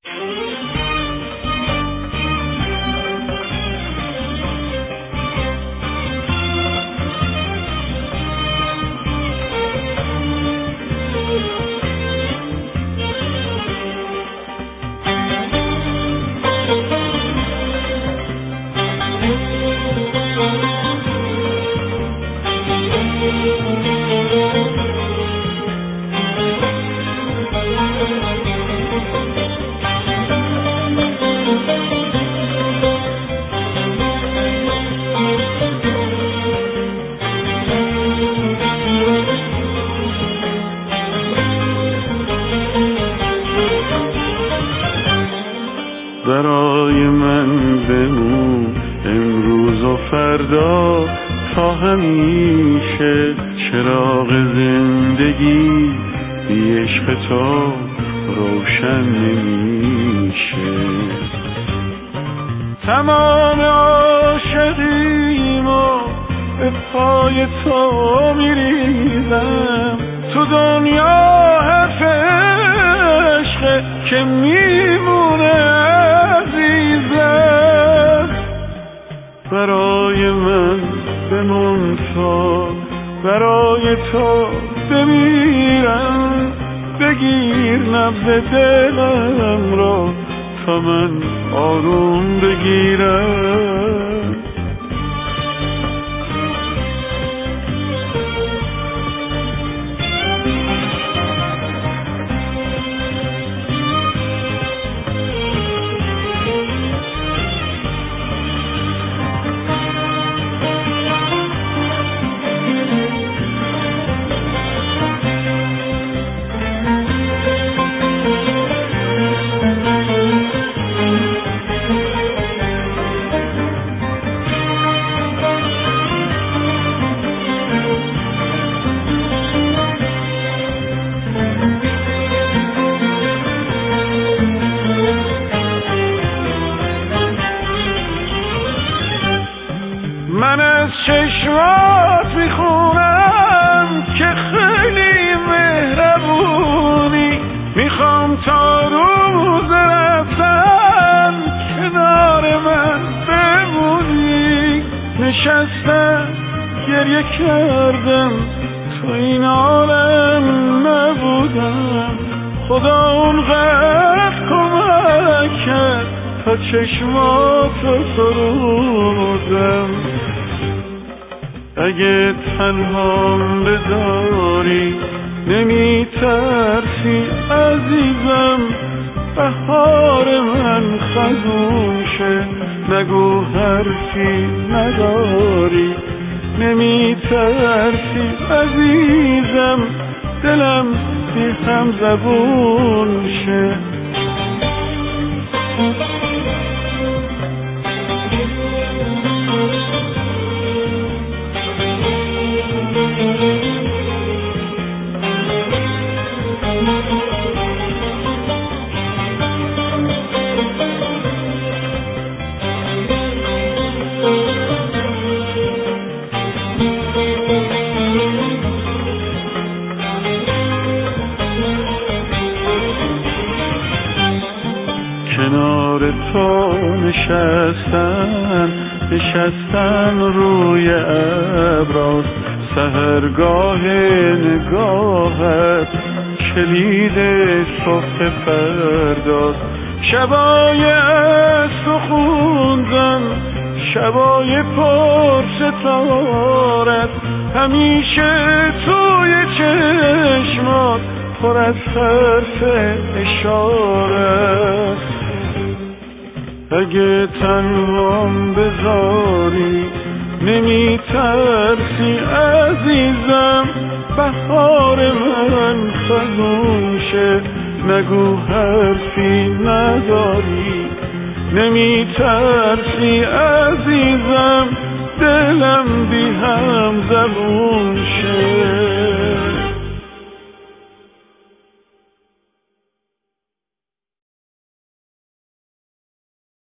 برای من بمون امروز و فردا تا همیشه، چراغ زندگی بی عشق تو روشن نمیشه. تمام عاشقیمو به پای تو میریزم، تو دنیا حرف عشق که میمونه عزیزم. برای من بمون تا برای تو بمیرم، بگیر نبض دلم را تا من آروم بگیرم. من از چشمات میخونم که خیلی مهربونی، میخوام تا روز رفتن کنار من بمونی. نشستم گریه کردم تو این عالم نبودم، خدا اونقدر کمک کرد تا چشماتو سرودم. اگه تنهام بذاری نمی ترسی عزیزم، بهار من خزون شه نگو حرفی نداری. نمی ترسی عزیزم، دلم بی هم زبون شه. کنار تو نشستن روی ابراست، سحرگاه نگاهت کلید صبح فرداست. شبای عشق خوندن، شبای پر ستارت، همیشه توی چشمات پر از حرف اشارت. اگه تنهام بذاری نمی ترسی عزیزم، بهار من خزون شه نگو حرفی نداری. نمی ترسی عزیزم، دلم بی هم زبون